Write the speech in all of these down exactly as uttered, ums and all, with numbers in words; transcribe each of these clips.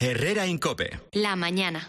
Herrera Incope. La mañana.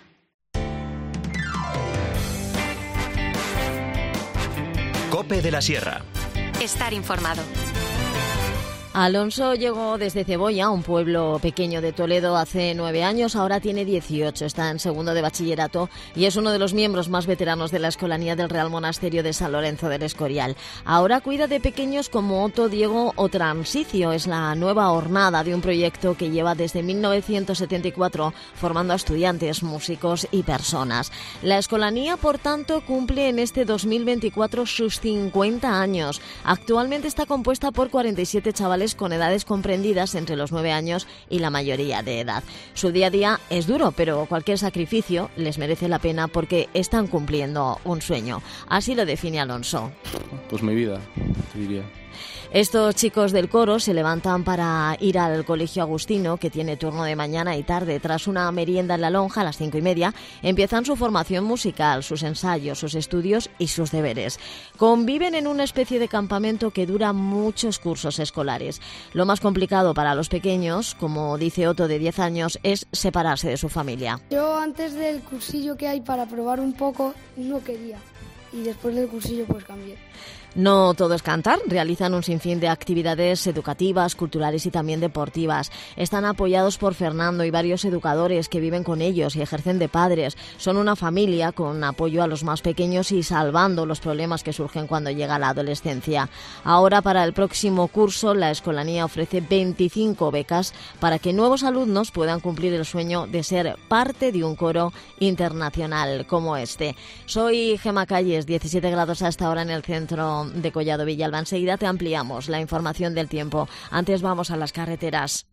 Cope de la Sierra. Estar informado. Alonso llegó desde Cebolla, un pueblo pequeño de Toledo, hace nueve años. Ahora tiene dieciocho, está en segundo de bachillerato y es uno de los miembros más veteranos de la Escolanía del Real Monasterio de San Lorenzo del Escorial. Ahora cuida de pequeños como Otto, Diego o Transicio. Es la nueva hornada de un proyecto que lleva desde mil novecientos setenta y cuatro formando a estudiantes, músicos y personas. La Escolanía, por tanto, cumple en este dos mil veinticuatro sus cincuenta años. Actualmente está compuesta por cuarenta y siete chavales con edades comprendidas entre los nueve años y la mayoría de edad. Su día a día es duro, pero cualquier sacrificio les merece la pena porque están cumpliendo un sueño. Así lo define Alonso. Pues mi vida, te diría. Estos chicos del coro se levantan para ir al colegio agustino, que tiene turno de mañana y tarde. Tras una merienda en la lonja a las cinco y media, empiezan su formación musical, sus ensayos, sus estudios y sus deberes. Conviven en una especie de campamento que dura muchos cursos escolares. Lo más complicado para los pequeños, como dice Otto de diez años, es separarse de su familia. Yo antes del cursillo que hay para probar un poco, no quería. Y después del cursillo pues cambié. No todo es cantar, realizan un sinfín de actividades educativas, culturales y también deportivas. Están apoyados por Fernando y varios educadores que viven con ellos y ejercen de padres. Son una familia con apoyo a los más pequeños y salvando los problemas que surgen cuando llega la adolescencia. Ahora, para el próximo curso, la Escolanía ofrece veinticinco becas para que nuevos alumnos puedan cumplir el sueño de ser parte de un coro internacional como este. Soy Gema Calles, diecisiete grados hasta ahora en el centro de Collado Villalba. Enseguida te ampliamos la información del tiempo. Antes vamos a las carreteras.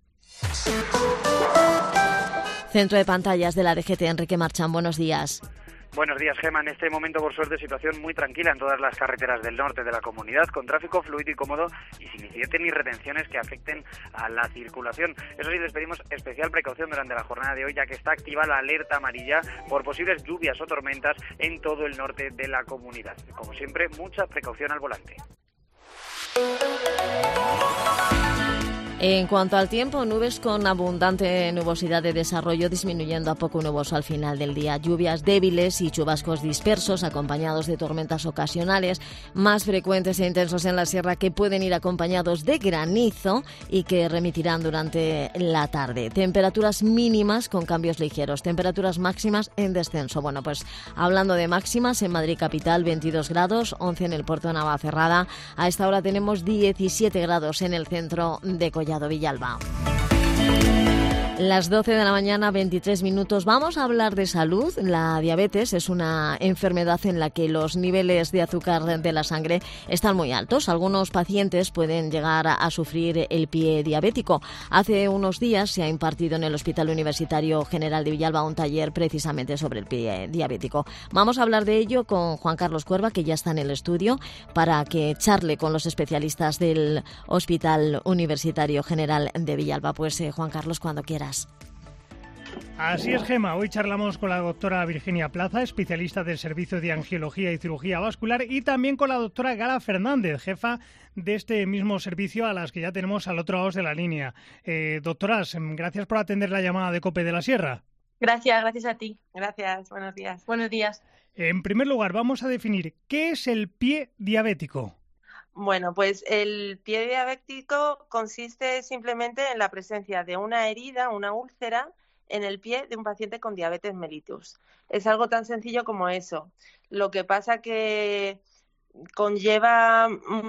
Centro de pantallas de la D G T, Enrique Marchán, buenos días. Buenos días, Gema. En este momento, por suerte, situación muy tranquila en todas las carreteras del norte de la comunidad, con tráfico fluido y cómodo y sin incidentes ni retenciones que afecten a la circulación. Eso sí, les pedimos especial precaución durante la jornada de hoy, ya que está activa la alerta amarilla por posibles lluvias o tormentas en todo el norte de la comunidad. Como siempre, mucha precaución al volante. En cuanto al tiempo, nubes con abundante nubosidad de desarrollo, disminuyendo a poco nuboso al final del día. Lluvias débiles y chubascos dispersos, acompañados de tormentas ocasionales, más frecuentes e intensos en la sierra, que pueden ir acompañados de granizo y que remitirán durante la tarde. Temperaturas mínimas con cambios ligeros, temperaturas máximas en descenso. Bueno, pues hablando de máximas, en Madrid capital veintidós grados, once en el puerto de Navacerrada. A esta hora tenemos diecisiete grados en el centro de Collado Villalba. Las doce de la mañana, veintitrés minutos. Vamos a hablar de salud. La diabetes es una enfermedad en la que los niveles de azúcar de la sangre están muy altos. Algunos pacientes pueden llegar a sufrir el pie diabético. Hace unos días se ha impartido en el Hospital Universitario General de Villalba un taller precisamente sobre el pie diabético. Vamos a hablar de ello con Juan Carlos Cuerva, que ya está en el estudio, para que charle con los especialistas del Hospital Universitario General de Villalba. Pues eh, Juan Carlos, cuando quieras. Así es, Gema. Hoy charlamos con la doctora Virginia Plaza, especialista del Servicio de Angiología y Cirugía Vascular, y también con la doctora Gala Fernández, jefa de este mismo servicio, a las que ya tenemos al otro lado de la línea. Eh, doctoras, gracias por atender la llamada de COPE de la Sierra. Gracias, gracias a ti. Gracias, buenos días. Buenos días. En primer lugar, vamos a definir qué es el pie diabético. Bueno, pues el pie diabético consiste simplemente en la presencia de una herida, una úlcera, en el pie de un paciente con diabetes mellitus. Es algo tan sencillo como eso. Lo que pasa que conlleva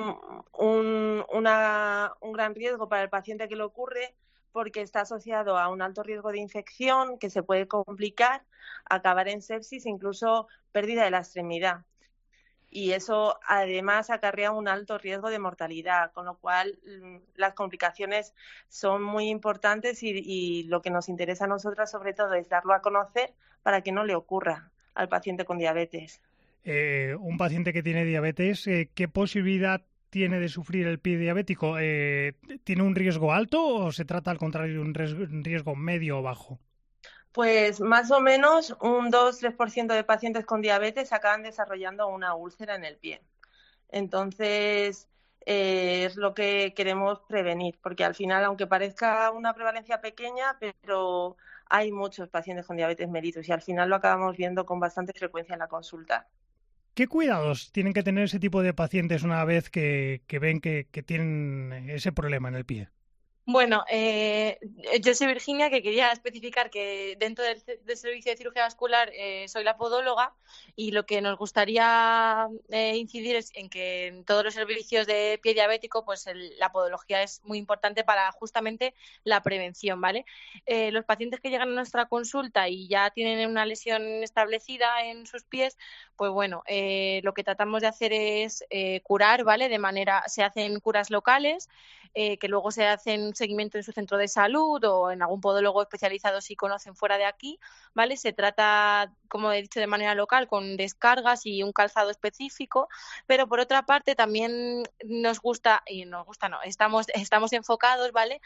un, una, un gran riesgo para el paciente que le ocurre, porque está asociado a un alto riesgo de infección que se puede complicar, acabar en sepsis e incluso pérdida de la extremidad. Y eso además acarrea un alto riesgo de mortalidad, con lo cual las complicaciones son muy importantes y, y lo que nos interesa a nosotras sobre todo es darlo a conocer para que no le ocurra al paciente con diabetes. Eh, un paciente que tiene diabetes, eh, ¿qué posibilidad tiene de sufrir el pie diabético? Eh, ¿Tiene un riesgo alto o se trata al contrario de un riesgo, un riesgo medio o bajo? Pues más o menos un dos a tres por ciento de pacientes con diabetes acaban desarrollando una úlcera en el pie. Entonces, eh, es lo que queremos prevenir, porque al final, aunque parezca una prevalencia pequeña, pero hay muchos pacientes con diabetes mellitus y al final lo acabamos viendo con bastante frecuencia en la consulta. ¿Qué cuidados tienen que tener ese tipo de pacientes una vez que, que ven que, que tienen ese problema en el pie? Bueno, eh, yo soy Virginia, que quería especificar que dentro del, del servicio de cirugía vascular eh, soy la podóloga, y lo que nos gustaría eh, incidir es en que en todos los servicios de pie diabético pues el, la podología es muy importante para justamente la prevención, ¿vale? Eh, los pacientes que llegan a nuestra consulta y ya tienen una lesión establecida en sus pies, pues bueno, eh, lo que tratamos de hacer es eh, curar, ¿vale? De manera, se hacen curas locales, eh, que luego se hacen seguimiento en su centro de salud o en algún podólogo especializado si conocen fuera de aquí, ¿vale? Se trata, como he dicho, de manera local con descargas y un calzado específico, pero por otra parte también nos gusta, y nos gusta no, estamos, estamos enfocados, ¿vale?,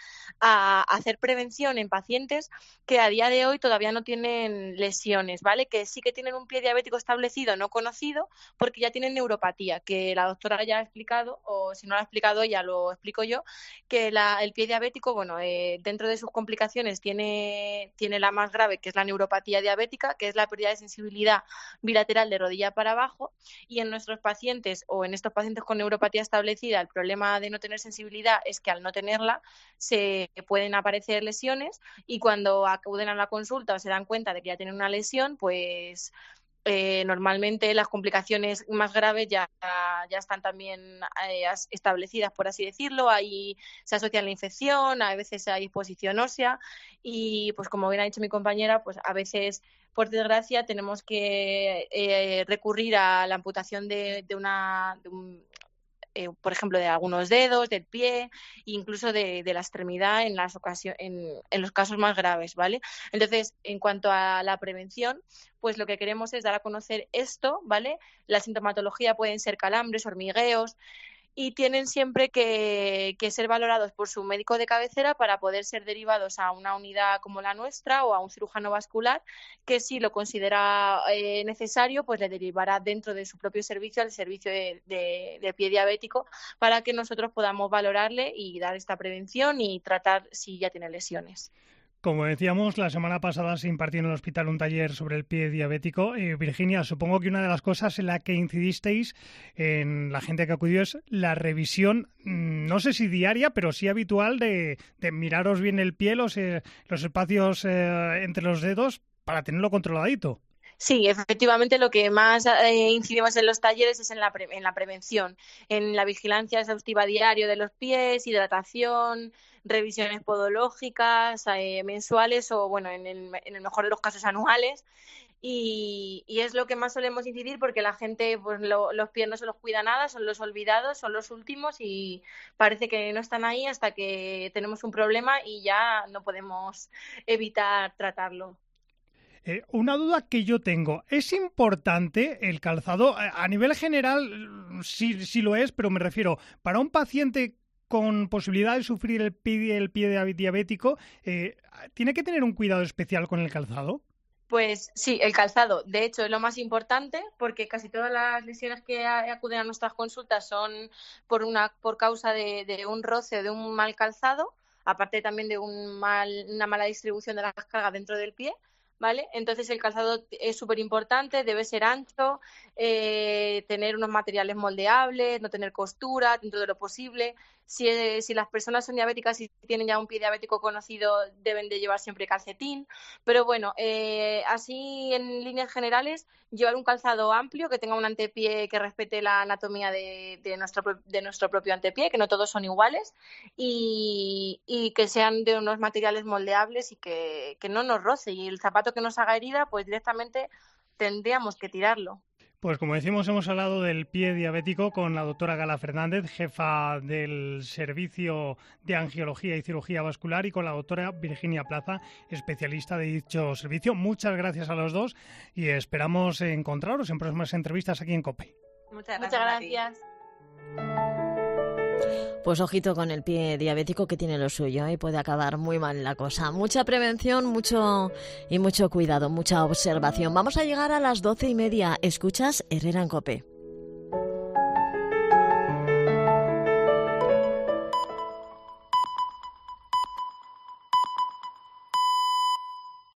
a hacer prevención en pacientes que a día de hoy todavía no tienen lesiones, ¿vale?, que sí que tienen un pie diabético establecido, no conocido, porque ya tienen neuropatía, que la doctora ya ha explicado, o si no lo ha explicado ya lo explico yo, que la, el pie diabético, bueno, eh, dentro de sus complicaciones tiene, tiene la más grave, que es la neuropatía diabética, que es la pérdida de sensibilidad bilateral de rodilla para abajo, y en nuestros pacientes o en estos pacientes con neuropatía establecida, el problema de no tener sensibilidad es que al no tenerla se pueden aparecer lesiones, y cuando acuden a la consulta o se dan cuenta de que ya tienen una lesión, pues Eh, normalmente las complicaciones más graves ya, ya están también eh, establecidas, por así decirlo. Ahí se asocia la infección, a veces hay exposición ósea y, pues como bien ha dicho mi compañera, pues a veces, por desgracia, tenemos que eh, recurrir a la amputación de, de una... De un, Eh, por ejemplo, de algunos dedos, del pie, incluso de, de la extremidad en las ocasiones, en, en los casos más graves, ¿vale? Entonces, en cuanto a la prevención, pues lo que queremos es dar a conocer esto, ¿vale? La sintomatología pueden ser calambres, hormigueos, y tienen siempre que, que ser valorados por su médico de cabecera para poder ser derivados a una unidad como la nuestra o a un cirujano vascular que, si lo considera eh, necesario, pues le derivará dentro de su propio servicio al servicio de, de, de pie diabético, para que nosotros podamos valorarle y dar esta prevención y tratar si ya tiene lesiones. Como decíamos, la semana pasada se impartió en el hospital un taller sobre el pie diabético. Eh, Virginia, supongo que una de las cosas en la que incidisteis en la gente que acudió es la revisión, no sé si diaria, pero sí habitual, de, de miraros bien el pie, los, eh, los espacios eh, entre los dedos, para tenerlo controladito. Sí, efectivamente lo que más eh, incidimos en los talleres es en la, pre en la prevención, en la vigilancia exhaustiva diario de los pies, hidratación, revisiones podológicas eh, mensuales o, bueno, en el, en el mejor de los casos anuales. Y, y es lo que más solemos incidir, porque la gente, pues lo, los pies no se los cuida nada, son los olvidados, son los últimos y parece que no están ahí hasta que tenemos un problema y ya no podemos evitar tratarlo. Eh, una duda que yo tengo, ¿es importante el calzado? A nivel general sí, sí lo es, pero me refiero, para un paciente con posibilidad de sufrir el pie, el pie diabético, eh, ¿tiene que tener un cuidado especial con el calzado? Pues sí, el calzado, de hecho, es lo más importante, porque casi todas las lesiones que acuden a nuestras consultas son por una por causa de, de un roce o de un mal calzado, aparte también de un mal, una mala distribución de las cargas dentro del pie, ¿vale? Entonces el calzado es súper importante, debe ser ancho, eh, tener unos materiales moldeables, no tener costura dentro de lo posible. Si, eh, si las personas son diabéticas y tienen ya un pie diabético conocido, deben de llevar siempre calcetín. Pero bueno, eh, así en líneas generales, llevar un calzado amplio, que tenga un antepié que respete la anatomía de, de, nuestro, de nuestro propio antepié, que no todos son iguales, y, y que sean de unos materiales moldeables y que, que no nos roce. Y el zapato que nos haga herida, pues directamente tendríamos que tirarlo. Pues como decimos, hemos hablado del pie diabético con la doctora Gala Fernández, jefa del Servicio de Angiología y Cirugía Vascular, y con la doctora Virginia Plaza, especialista de dicho servicio. Muchas gracias a los dos y esperamos encontraros en próximas entrevistas aquí en COPE. Muchas gracias. Muchas gracias. Pues ojito con el pie diabético, que tiene lo suyo y puede acabar muy mal la cosa. Mucha prevención, mucho y mucho cuidado, mucha observación. Vamos a llegar a las doce y media. Escuchas Herrera en COPE.